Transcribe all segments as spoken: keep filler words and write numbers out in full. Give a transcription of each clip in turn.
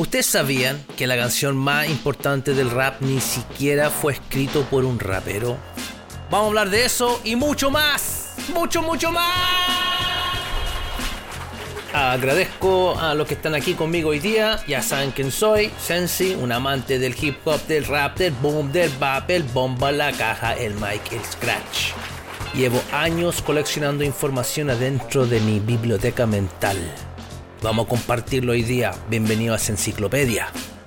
¿Ustedes sabían que la canción más importante del rap ni siquiera fue escrito por un rapero? Vamos a hablar de eso y mucho más. ¡Mucho, mucho más! Agradezco a los que están aquí conmigo hoy día. Ya saben quién soy, Sensi, un amante del hip hop, del rap, del boom, del bap, el bomba, la caja, el mic, el scratch. Llevo años coleccionando información adentro de mi biblioteca mental. Vamos a compartirlo hoy día. Bienvenido a Senciclopedia.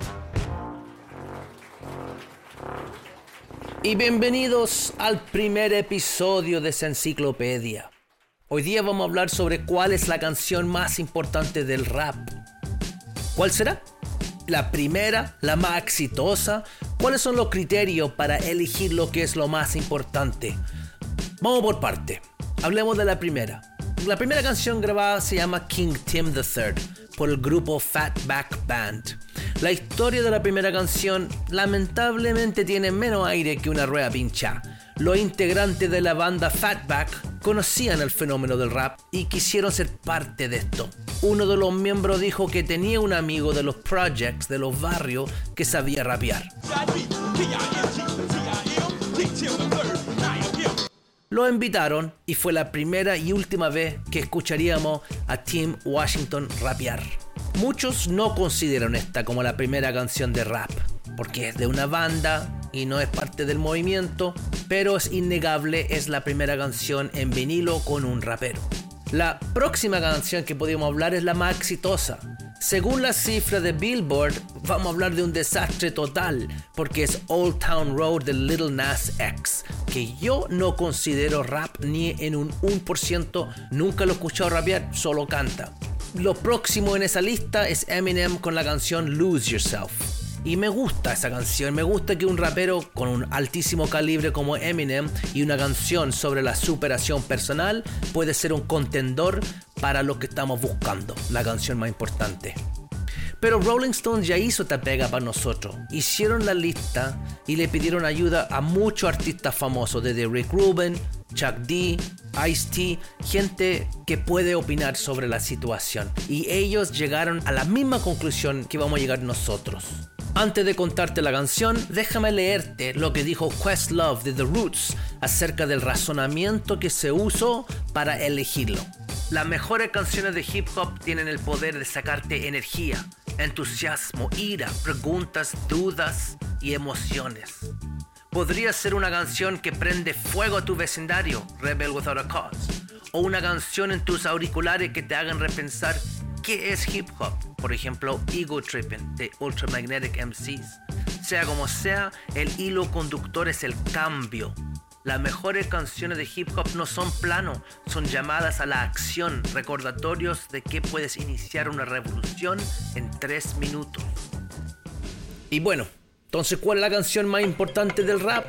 Y bienvenidos al primer episodio de Senciclopedia. Hoy día vamos a hablar sobre cuál es la canción más importante del rap. ¿Cuál será? La primera, la más exitosa. ¿Cuáles son los criterios para elegir lo que es lo más importante? Vamos por parte. Hablemos de la primera. La primera canción grabada se llama King Tim the third por el grupo Fatback Band. La historia de la primera canción lamentablemente tiene menos aire que una rueda pinchada. Los integrantes de la banda Fatback conocían el fenómeno del rap y quisieron ser parte de esto. Uno de los miembros dijo que tenía un amigo de los projects de los barrios que sabía rapear. Lo invitaron y fue la primera y última vez que escucharíamos a Tim Washington rapear. Muchos no consideran esta como la primera canción de rap, porque es de una banda y no es parte del movimiento, pero es innegable, es la primera canción en vinilo con un rapero. La próxima canción que podemos hablar es la más exitosa. Según las cifras de Billboard, vamos a hablar de un desastre total, porque es Old Town Road de Lil Nas X, que yo no considero rap ni en un uno por ciento, nunca lo he escuchado rapear, solo canta. Lo próximo en esa lista es Eminem con la canción Lose Yourself. Y me gusta esa canción, me gusta que un rapero con un altísimo calibre como Eminem y una canción sobre la superación personal puede ser un contendor para lo que estamos buscando, la canción más importante. Pero Rolling Stones ya hizo esta pega para nosotros. Hicieron la lista y le pidieron ayuda a muchos artistas famosos, desde Rick Rubin, Chuck D, Ice-T, gente que puede opinar sobre la situación. Y ellos llegaron a la misma conclusión que vamos a llegar nosotros. Antes de contarte la canción, déjame leerte lo que dijo Questlove de The Roots acerca del razonamiento que se usó para elegirlo. Las mejores canciones de hip hop tienen el poder de sacarte energía, entusiasmo, ira, preguntas, dudas y emociones. Podría ser una canción que prende fuego a tu vecindario, Rebel Without a Cause, o una canción en tus auriculares que te hagan repensar qué es hip hop, por ejemplo Ego Trippin' de Ultramagnetic M Cs. Sea como sea, el hilo conductor es el cambio. Las mejores canciones de hip hop no son plano, son llamadas a la acción, recordatorios de que puedes iniciar una revolución en tres minutos. Y bueno, entonces, ¿cuál es la canción más importante del rap?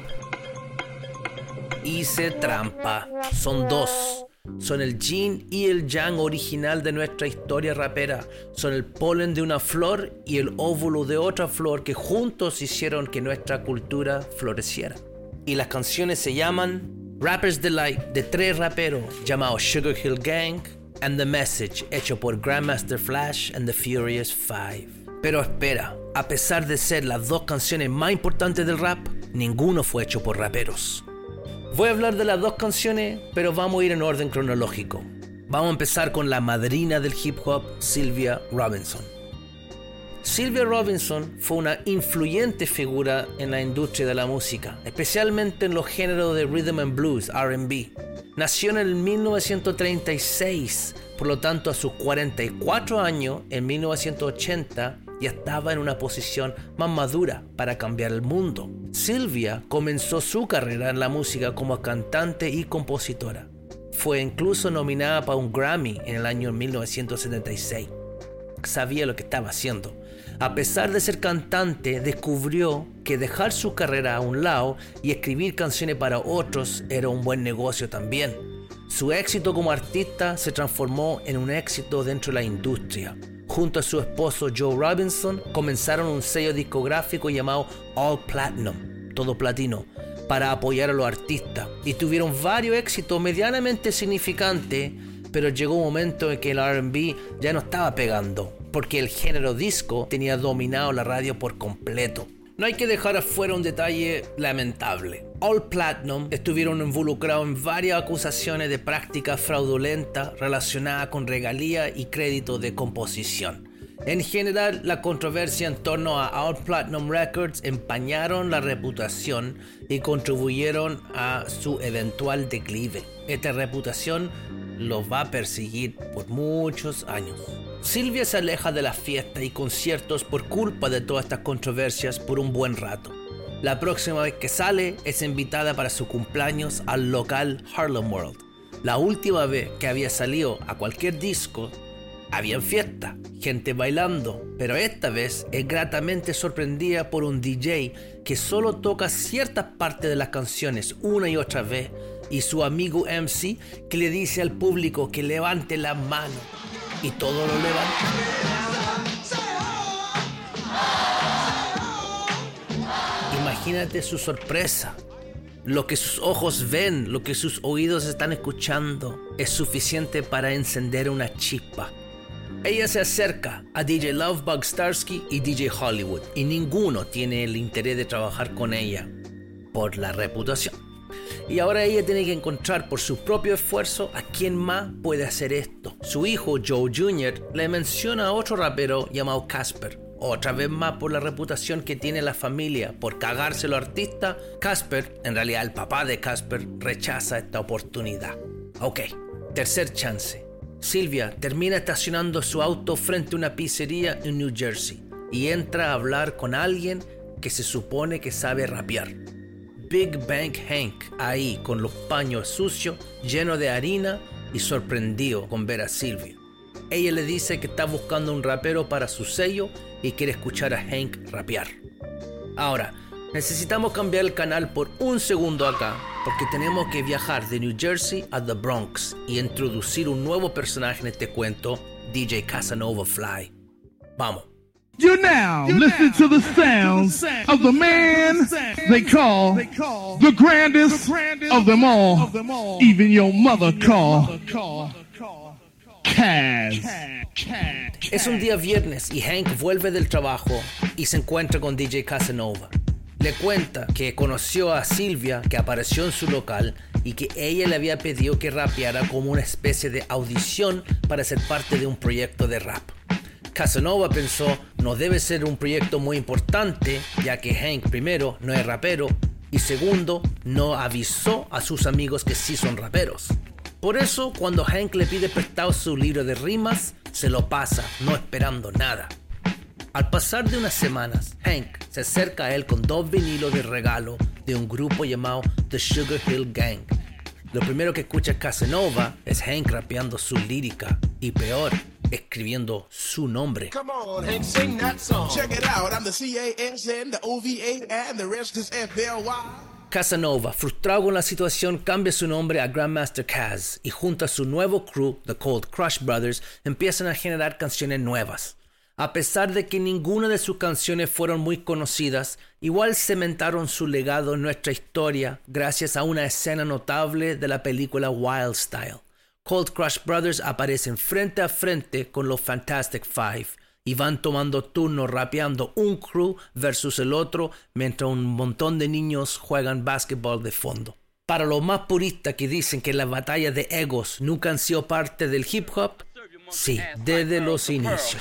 Hice trampa. Son dos. Son el yin y el yang original de nuestra historia rapera. Son el polen de una flor y el óvulo de otra flor que juntos hicieron que nuestra cultura floreciera. Y las canciones se llaman Rapper's Delight, de tres raperos llamados Sugar Hill Gang, and The Message, hecho por Grandmaster Flash and The Furious Five. Pero espera, a pesar de ser las dos canciones más importantes del rap, ninguno fue hecho por raperos. Voy a hablar de las dos canciones, pero vamos a ir en orden cronológico. Vamos a empezar con la madrina del hip hop, Sylvia Robinson. Sylvia Robinson fue una influyente figura en la industria de la música, especialmente en los géneros de rhythm and blues, R and B. Nació en el mil novecientos treinta y seis, por lo tanto a sus cuarenta y cuatro años, en mil novecientos ochenta, ya estaba en una posición más madura para cambiar el mundo. Sylvia comenzó su carrera en la música como cantante y compositora. Fue incluso nominada para un Grammy en el año mil novecientos setenta y seis. Sabía lo que estaba haciendo. A pesar de ser cantante, descubrió que dejar su carrera a un lado y escribir canciones para otros era un buen negocio también. Su éxito como artista se transformó en un éxito dentro de la industria. Junto a su esposo Joe Robinson, comenzaron un sello discográfico llamado All Platinum, todo platino, para apoyar a los artistas. Y tuvieron varios éxitos medianamente significantes, pero llegó un momento en que el R and B ya no estaba pegando. porque el género disco tenía dominado la radio por completo. No hay que dejar afuera un detalle lamentable. All Platinum estuvieron involucrados en varias acusaciones de práctica fraudulenta relacionada con regalía y crédito de composición. En general, la controversia en torno a All Platinum Records empañaron la reputación y contribuyeron a su eventual declive. Esta reputación los va a perseguir por muchos años. Sylvia se aleja de las fiestas y conciertos por culpa de todas estas controversias por un buen rato. La próxima vez que sale es invitada para su cumpleaños al local Harlem World. La última vez que había salido a cualquier disco, había fiesta, gente bailando, pero esta vez es gratamente sorprendida por un D J que solo toca ciertas partes de las canciones una y otra vez, y su amigo M C que le dice al público que levante la mano, y todo lo levanta. Imagínate su sorpresa. Lo que sus ojos ven, lo que sus oídos están escuchando, es suficiente para encender una chispa. Ella se acerca a D J Lovebug Starski y D J Hollywood, y ninguno tiene el interés de trabajar con ella por la reputación. Y ahora ella tiene que encontrar por su propio esfuerzo a quién más puede hacer esto. Su hijo Joe junior le menciona a otro rapero llamado Casper. Otra vez más por la reputación que tiene la familia por cagarse los artistas, Casper, en realidad el papá de Casper, rechaza esta oportunidad. Ok, tercer chance. Sylvia termina estacionando su auto frente a una pizzería en New Jersey y entra a hablar con alguien que se supone que sabe rapear. Big Bang Hank, ahí con los paños sucios, llenos de harina y sorprendido con ver a Sylvia. Ella le dice que está buscando un rapero para su sello y quiere escuchar a Hank rapear. Ahora, necesitamos cambiar el canal por un segundo acá, porque tenemos que viajar de New Jersey a The Bronx y introducir un nuevo personaje en este cuento, D J Casanova Fly. Vamos. You now you listen now to the sounds of the man they call the grandest of them all. Even your mother call Kaz. Es un día viernes y Hank vuelve del trabajo y se encuentra con D J Casanova. Le cuenta que conoció a Sylvia, que apareció en su local, y que ella le había pedido que rapeara como una especie de audición para ser parte de un proyecto de rap. Casanova pensó, no debe ser un proyecto muy importante, ya que Hank, primero, no es rapero, y segundo, no avisó a sus amigos que sí son raperos. Por eso, cuando Hank le pide prestado su libro de rimas, se lo pasa, no esperando nada. Al pasar de unas semanas, Hank se acerca a él con dos vinilos de regalo de un grupo llamado The Sugar Hill Gang. Lo primero que escucha Casanova es Hank rapeando su lírica, y peor, escribiendo su nombre. Come on, Hank, sing that song. Check it out, I'm the C A S N, the O V A, and the rest is F L Y. Casanova, frustrado con la situación, cambia su nombre a Grandmaster Caz y junto a su nuevo crew, The Cold Crush Brothers, empiezan a generar canciones nuevas. A pesar de que ninguna de sus canciones fueron muy conocidas, igual cementaron su legado en nuestra historia gracias a una escena notable de la película Wild Style. Cold Crush Brothers aparecen frente a frente con los Fantastic Five y van tomando turnos rapeando un crew versus el otro mientras un montón de niños juegan básquetbol de fondo. Para los más puristas que dicen que las batallas de egos nunca han sido parte del hip hop, sí, desde los inicios.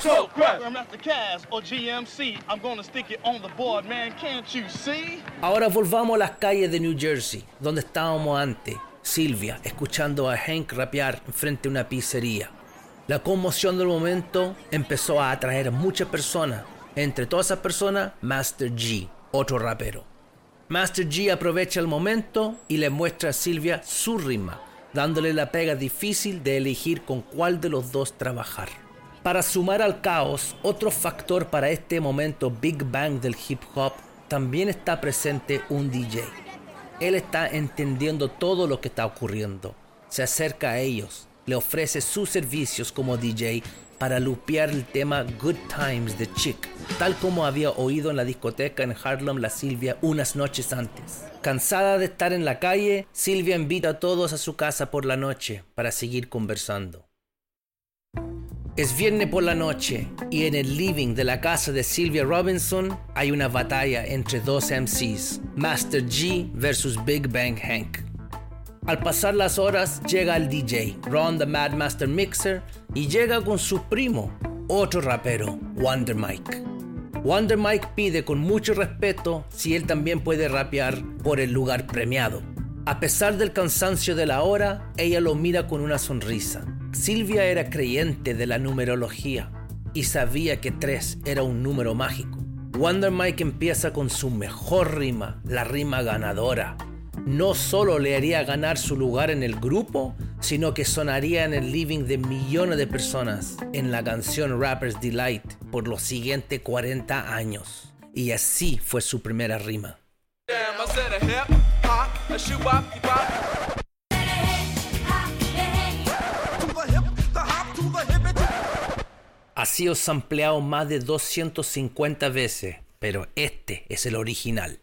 Ahora volvamos a las calles de New Jersey, donde estábamos antes. Sylvia, escuchando a Hank rapear frente a una pizzería. La conmoción del momento empezó a atraer a muchas personas. Entre todas esas personas, Master G, otro rapero. Master G aprovecha el momento y le muestra a Sylvia su rima, dándole la pega difícil de elegir con cuál de los dos trabajar. Para sumar al caos, otro factor para este momento Big Bang del hip hop, también está presente un D J. Él está entendiendo todo lo que está ocurriendo. Se acerca a ellos, le ofrece sus servicios como D J para lupear el tema Good Times de Chick, tal como había oído en la discoteca en Harlem la Sylvia unas noches antes. Cansada de estar en la calle, Sylvia invita a todos a su casa por la noche para seguir conversando. Es viernes por la noche y en el living de la casa de Sylvia Robinson hay una batalla entre dos M Cs, Master G versus Big Bang Hank. Al pasar las horas llega el D J, Ron the Mad Master Mixer, y llega con su primo, otro rapero, Wonder Mike. Wonder Mike pide con mucho respeto si él también puede rapear por el lugar premiado. A pesar del cansancio de la hora, ella lo mira con una sonrisa. Sylvia era creyente de la numerología y sabía que tres era un número mágico. Wonder Mike empieza con su mejor rima, la rima ganadora. No solo le haría ganar su lugar en el grupo, sino que sonaría en el living de millones de personas en la canción Rapper's Delight por los siguientes cuarenta años. Y así fue su primera rima. Ha sido sampleado más de doscientas cincuenta veces, pero este es el original.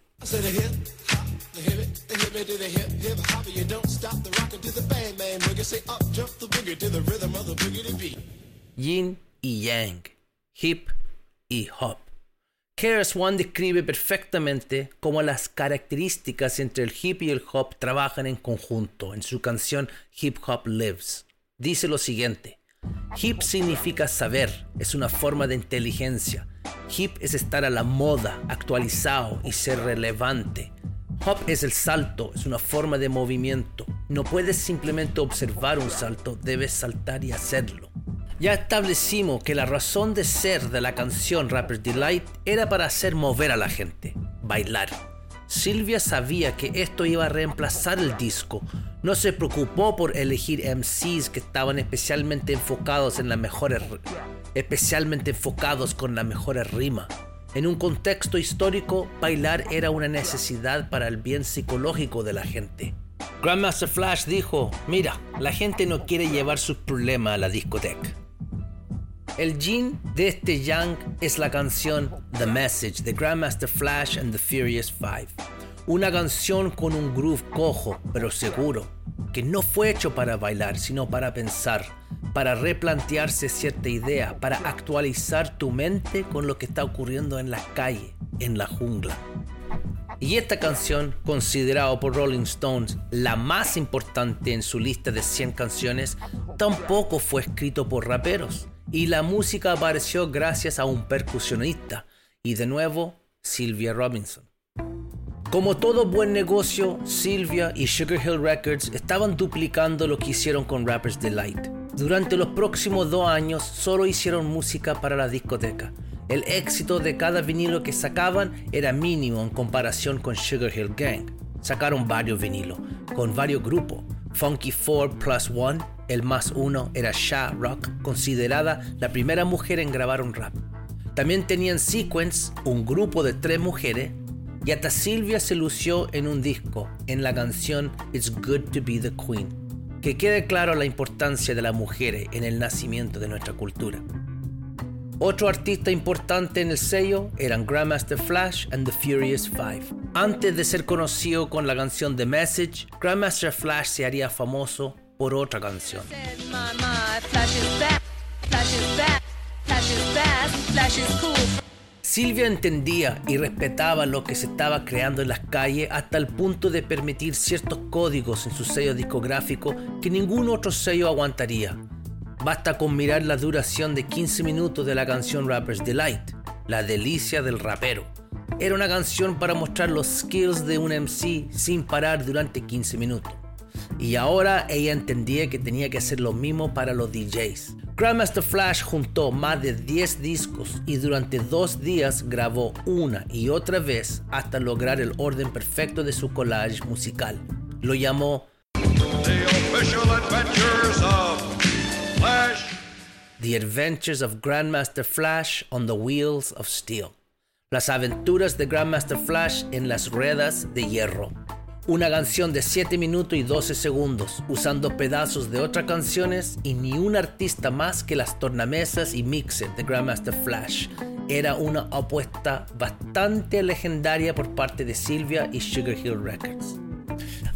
Yin y Yang, Hip y Hop. K R S One describe perfectamente cómo las características entre el hip y el hop trabajan en conjunto en su canción Hip Hop Lives. Dice lo siguiente: hip significa saber, es una forma de inteligencia. Hip es estar a la moda, actualizado y ser relevante. Hop es el salto, es una forma de movimiento. No puedes simplemente observar un salto, debes saltar y hacerlo. Ya establecimos que la razón de ser de la canción Rapper's Delight era para hacer mover a la gente, bailar. Sylvia sabía que esto iba a reemplazar el disco. No se preocupó por elegir M Cs que estaban especialmente enfocados en las mejores, especialmente enfocados con las mejores rimas. En un contexto histórico, bailar era una necesidad para el bien psicológico de la gente. Grandmaster Flash dijo: mira, la gente no quiere llevar sus problemas a la discoteca. El Yin de este Yang es la canción The Message de Grandmaster Flash and the Furious Five. Una canción con un groove cojo, pero seguro, que no fue hecho para bailar, sino para pensar, para replantearse cierta idea, para actualizar tu mente con lo que está ocurriendo en las calles, en la jungla. Y esta canción, considerada por Rolling Stones la más importante en su lista de cien canciones, tampoco fue escrito por raperos. Y la música apareció gracias a un percusionista, y de nuevo, Sylvia Robinson. Como todo buen negocio, Sylvia y Sugar Hill Records estaban duplicando lo que hicieron con Rapper's Delight. Durante los próximos dos años solo hicieron música para la discoteca. El éxito de cada vinilo que sacaban era mínimo en comparación con Sugar Hill Gang. Sacaron varios vinilos, con varios grupos. Funky Four Plus One, el más uno, era Sha Rock, considerada la primera mujer en grabar un rap. También tenían Sequence, un grupo de tres mujeres, y hasta Sylvia se lució en un disco, en la canción It's Good to Be the Queen. Que quede claro la importancia de las mujeres en el nacimiento de nuestra cultura. Otro artista importante en el sello eran Grandmaster Flash and the Furious Five. Antes de ser conocido con la canción The Message, Grandmaster Flash se haría famoso por otra canción. Sylvia entendía y respetaba lo que se estaba creando en las calles hasta el punto de permitir ciertos códigos en su sello discográfico que ningún otro sello aguantaría. Basta con mirar la duración de quince minutos de la canción Rapper's Delight, la delicia del rapero. Era una canción para mostrar los skills de un M C sin parar durante quince minutos. Y ahora ella entendía que tenía que hacer lo mismo para los D Js. Grandmaster Flash juntó más de diez discos y durante dos días grabó una y otra vez hasta lograr el orden perfecto de su collage musical. Lo llamó The Official Adventures of Flash. The Adventures of Grandmaster Flash on the Wheels of Steel. Las aventuras de Grandmaster Flash en las ruedas de hierro. Una canción de siete minutos y doce segundos, usando pedazos de otras canciones y ni un artista más que las tornamesas y mixer de Grandmaster Flash. Era una apuesta bastante legendaria por parte de Sylvia y Sugar Hill Records.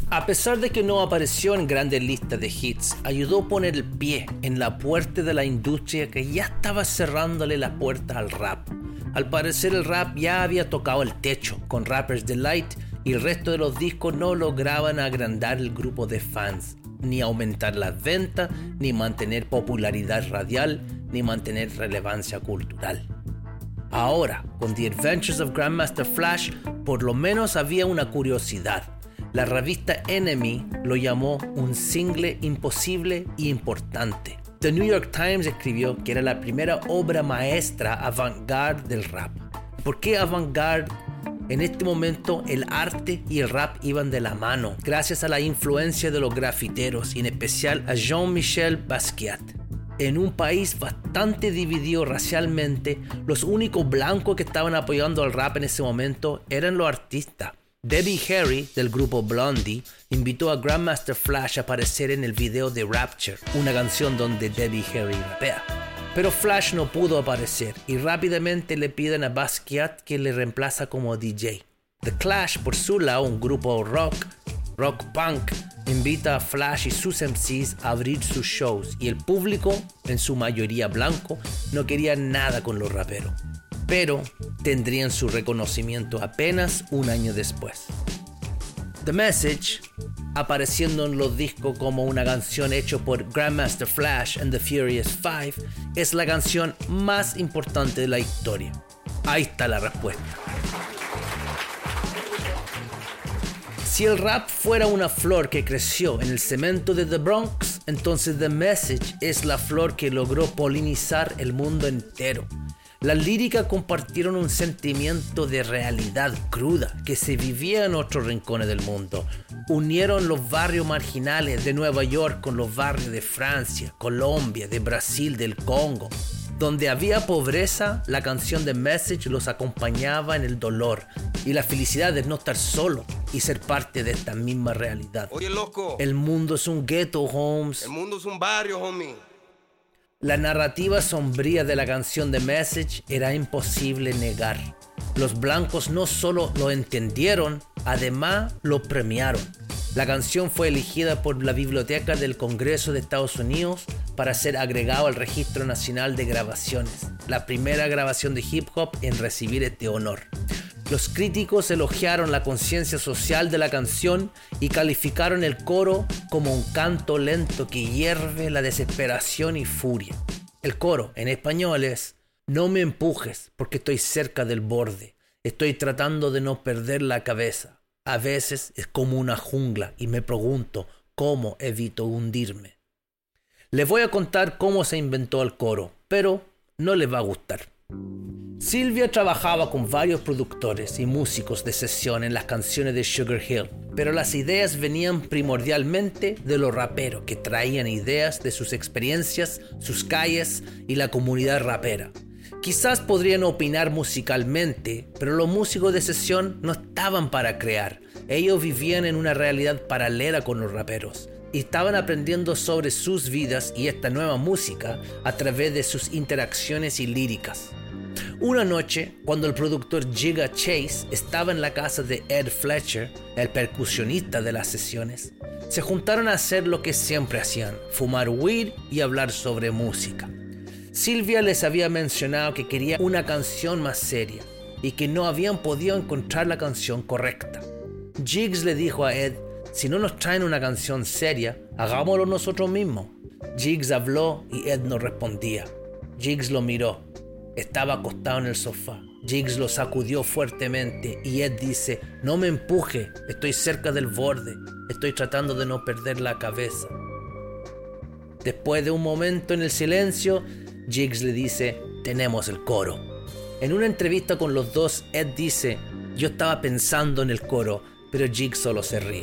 A pesar de que no apareció en grandes listas de hits, ayudó a poner el pie en la puerta de la industria que ya estaba cerrándole la puerta al rap. Al parecer el rap ya había tocado el techo con Rapper's Delight y el resto de los discos no lograban agrandar el grupo de fans, ni aumentar las ventas, ni mantener popularidad radial, ni mantener relevancia cultural. Ahora, con The Adventures of Grandmaster Flash, por lo menos había una curiosidad. La revista Enemy lo llamó un single imposible y importante. The New York Times escribió que era la primera obra maestra avant-garde del rap. ¿Por qué avant-garde? En este momento el arte y el rap iban de la mano, gracias a la influencia de los grafiteros y en especial a Jean-Michel Basquiat. En un país bastante dividido racialmente, los únicos blancos que estaban apoyando al rap en ese momento eran los artistas. Debbie Harry, del grupo Blondie, invitó a Grandmaster Flash a aparecer en el video de Rapture, una canción donde Debbie Harry rapea. Pero Flash no pudo aparecer y rápidamente le piden a Basquiat que le reemplaza como D J. The Clash, por su lado, un grupo rock, rock punk, invita a Flash y sus M Cs a abrir sus shows y el público, en su mayoría blanco, no quería nada con los raperos. Pero tendrían su reconocimiento apenas un año después. The Message, apareciendo en los discos como una canción hecha por Grandmaster Flash and the Furious Five, es la canción más importante de la historia. Ahí está la respuesta. Si el rap fuera una flor que creció en el cemento de The Bronx, entonces The Message es la flor que logró polinizar el mundo entero. Las líricas compartieron un sentimiento de realidad cruda que se vivía en otros rincones del mundo. Unieron los barrios marginales de Nueva York con los barrios de Francia, Colombia, de Brasil, del Congo. Donde había pobreza, la canción de Message los acompañaba en el dolor y la felicidad de no estar solo y ser parte de esta misma realidad. Oye, loco. El mundo es un ghetto, Holmes. El mundo es un barrio, homie. La narrativa sombría de la canción de Message era imposible negar. Los blancos no solo lo entendieron, además lo premiaron. La canción fue elegida por la Biblioteca del Congreso de Estados Unidos para ser agregado al Registro Nacional de Grabaciones, la primera grabación de hip hop en recibir este honor. Los críticos elogiaron la conciencia social de la canción y calificaron el coro como un canto lento que hierve la desesperación y furia. El coro en español es: no me empujes porque estoy cerca del borde. Estoy tratando de no perder la cabeza. A veces es como una jungla y me pregunto cómo evito hundirme. Les voy a contar cómo se inventó el coro, pero no les va a gustar. Sylvia trabajaba con varios productores y músicos de sesión en las canciones de Sugar Hill, pero las ideas venían primordialmente de los raperos que traían ideas de sus experiencias, sus calles y la comunidad rapera. Quizás podrían opinar musicalmente, pero los músicos de sesión no estaban para crear. Ellos vivían en una realidad paralela con los raperos y estaban aprendiendo sobre sus vidas y esta nueva música a través de sus interacciones y líricas. Una noche, cuando el productor Jigga Chase estaba en la casa de Ed Fletcher, el percusionista de las sesiones, se juntaron a hacer lo que siempre hacían: fumar weed y hablar sobre música. Sylvia les había mencionado que quería una canción más seria y que no habían podido encontrar la canción correcta. Jiggs le dijo a Ed: si no nos traen una canción seria, hagámoslo nosotros mismos. Jiggs habló y Ed no respondía. Jiggs lo miró. Estaba acostado en el sofá. Jiggs lo sacudió fuertemente y Ed dice: no me empuje, estoy cerca del borde, estoy tratando de no perder la cabeza. Después de un momento en el silencio, Jiggs le dice: tenemos el coro. En una entrevista con los dos, Ed dice: yo estaba pensando en el coro, pero Jiggs solo se ríe.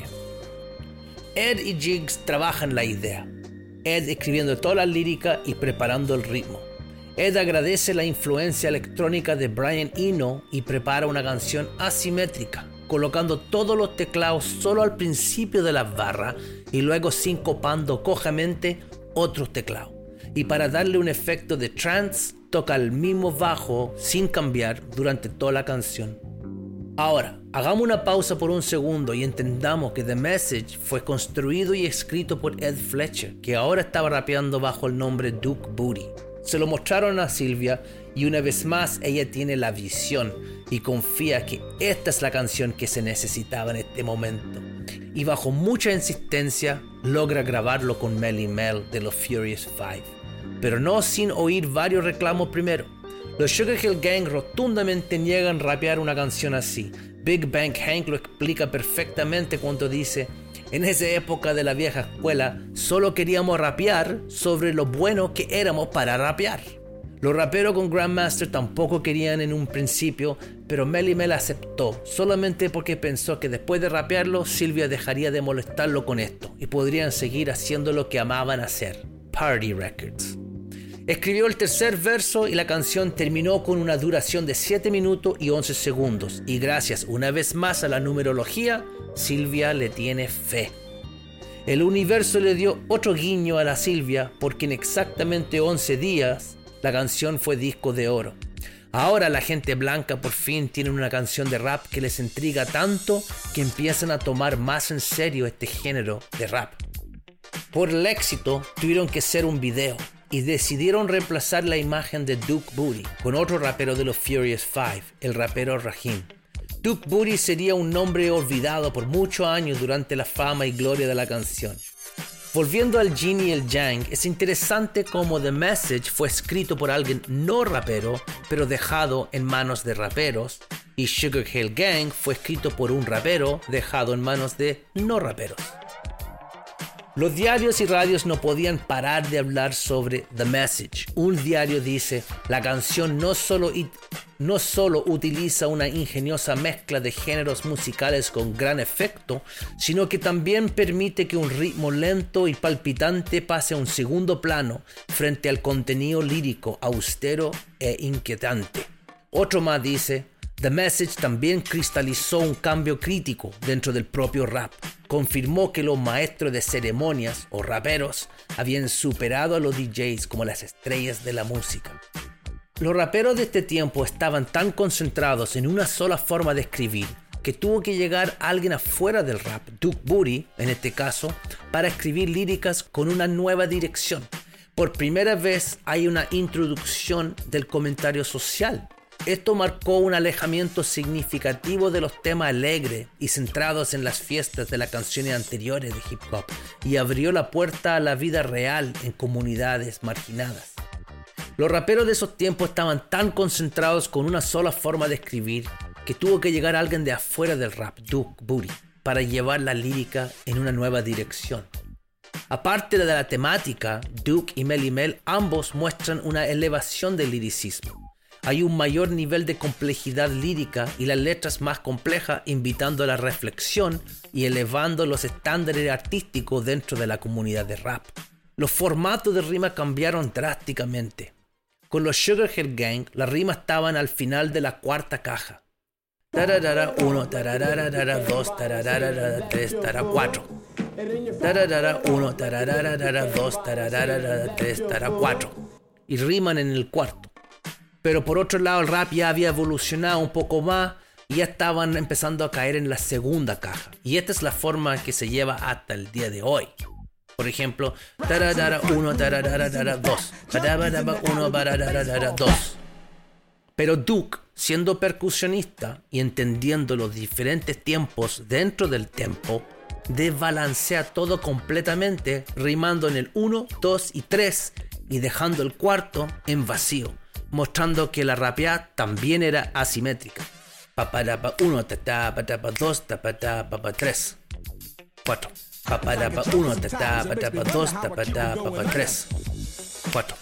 Ed y Jiggs trabajan la idea. Ed escribiendo toda la lírica y preparando el ritmo. Ed agradece la influencia electrónica de Brian Eno y prepara una canción asimétrica, colocando todos los teclados solo al principio de las barras y luego sincopando cojamente otros teclados. Y para darle un efecto de trance, toca el mismo bajo sin cambiar durante toda la canción. Ahora, hagamos una pausa por un segundo y entendamos que The Message fue construido y escrito por Ed Fletcher, que ahora estaba rapeando bajo el nombre Duke Booty. Se lo mostraron a Sylvia y una vez más ella tiene la visión y confía que esta es la canción que se necesitaba en este momento. Y bajo mucha insistencia logra grabarlo con Melle Mel de los Furious Five, pero no sin oír varios reclamos primero. Los Sugar Hill Gang rotundamente niegan rapear una canción así. Big Bang Hank lo explica perfectamente cuando dice: en esa época de la vieja escuela solo queríamos rapear sobre lo bueno que éramos para rapear. Los raperos con Grandmaster tampoco querían en un principio, pero Melle Mel aceptó, solamente porque pensó que después de rapearlo, Sylvia dejaría de molestarlo con esto y podrían seguir haciendo lo que amaban hacer: Party Records. Escribió el tercer verso y la canción terminó con una duración de siete minutos y once segundos. Y gracias una vez más a la numerología, Sylvia le tiene fe. El universo le dio otro guiño a la Sylvia porque en exactamente once días la canción fue disco de oro. Ahora la gente blanca por fin tiene una canción de rap que les intriga tanto que empiezan a tomar más en serio este género de rap. Por el éxito tuvieron que hacer un video y decidieron reemplazar la imagen de Duke Booty con otro rapero de los Furious Five, el rapero Raheem. Duke Booty sería un nombre olvidado por muchos años durante la fama y gloria de la canción. Volviendo al yin y el yang, es interesante cómo The Message fue escrito por alguien no rapero, pero dejado en manos de raperos, y Sugar Hill Gang fue escrito por un rapero dejado en manos de no raperos. Los diarios y radios no podían parar de hablar sobre The Message. Un diario dice: la canción no solo, it- no solo utiliza una ingeniosa mezcla de géneros musicales con gran efecto, sino que también permite que un ritmo lento y palpitante pase a un segundo plano frente al contenido lírico austero e inquietante. Otro más dice: The Message también cristalizó un cambio crítico dentro del propio rap. Confirmó que los maestros de ceremonias o raperos habían superado a los D Js como las estrellas de la música. Los raperos de este tiempo estaban tan concentrados en una sola forma de escribir que tuvo que llegar alguien afuera del rap, Duke Booty en este caso, para escribir líricas con una nueva dirección. Por primera vez hay una introducción del comentario social. Esto marcó un alejamiento significativo de los temas alegres y centrados en las fiestas de las canciones anteriores de hip hop y abrió la puerta a la vida real en comunidades marginadas. Los raperos de esos tiempos estaban tan concentrados con una sola forma de escribir que tuvo que llegar alguien de afuera del rap, Duke Booty, para llevar la lírica en una nueva dirección. Aparte de la temática, Duke y Melle Mel ambos muestran una elevación del liricismo. Hay un mayor nivel de complejidad lírica y las letras más complejas, invitando a la reflexión y elevando los estándares artísticos dentro de la comunidad de rap. Los formatos de rima cambiaron drásticamente. Con los Sugar Hill Gang, las rimas estaban al final de la cuarta caja. Tararara uno, tararara dos, tararara tres, tararara cuatro. Tararara uno, tararara dos, tararara tres, tararara cuatro. Y riman en el cuarto. Pero por otro lado el rap ya había evolucionado un poco más y ya estaban empezando a caer en la segunda caja. Y esta es la forma que se lleva hasta el día de hoy. Por ejemplo, tararara uno, tararara dos, tararara uno, tararara dos. Pero Duke, siendo percusionista y entendiendo los diferentes tiempos dentro del tempo, desbalancea todo completamente, rimando en el uno, dos y tres y dejando el cuarto en vacío, mostrando que la rapeada también era asimétrica. Paparapa uno, tatapa, tapa dos, tapata, papa tres, cuatro. Paparapa uno, tatapa, tapa dos, tapata, papa tres, cuatro.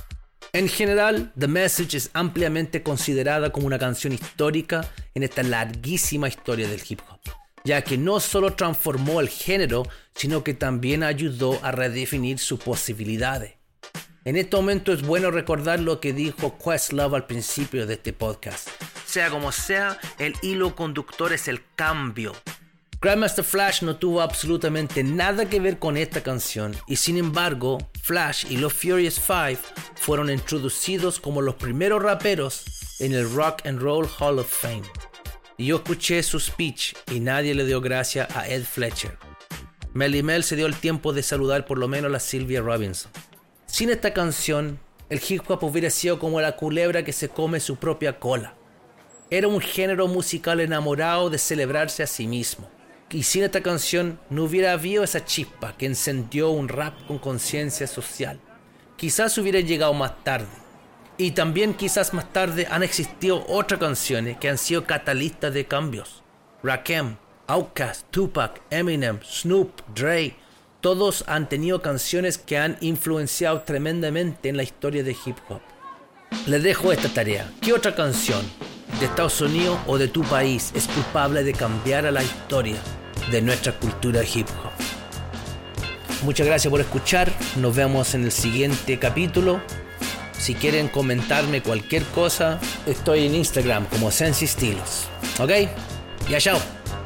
En general, The Message es ampliamente considerada como una canción histórica en esta larguísima historia del hip hop, ya que no solo transformó el género, sino que también ayudó a redefinir sus posibilidades. En este momento es bueno recordar lo que dijo Questlove al principio de este podcast. Sea como sea, el hilo conductor es el cambio. Grandmaster Flash no tuvo absolutamente nada que ver con esta canción y sin embargo, Flash y los Furious Five fueron introducidos como los primeros raperos en el Rock and Roll Hall of Fame. Y yo escuché su speech y nadie le dio gracias a Ed Fletcher. Melle Mel se dio el tiempo de saludar por lo menos a la Sylvia Robinson. Sin esta canción, el hip hop hubiera sido como la culebra que se come su propia cola. Era un género musical enamorado de celebrarse a sí mismo. Y sin esta canción no hubiera habido esa chispa que encendió un rap con conciencia social. Quizás hubiera llegado más tarde. Y también quizás más tarde han existido otras canciones que han sido catalistas de cambios. Rakim, Outkast, Tupac, Eminem, Snoop, Dre, todos han tenido canciones que han influenciado tremendamente en la historia de hip hop. Les dejo esta tarea. ¿Qué otra canción de Estados Unidos o de tu país es culpable de cambiar a la historia de nuestra cultura hip hop? Muchas gracias por escuchar. Nos vemos en el siguiente capítulo. Si quieren comentarme cualquier cosa, estoy en Instagram como Sensi Estilos. ¿Ok? Ya, chao.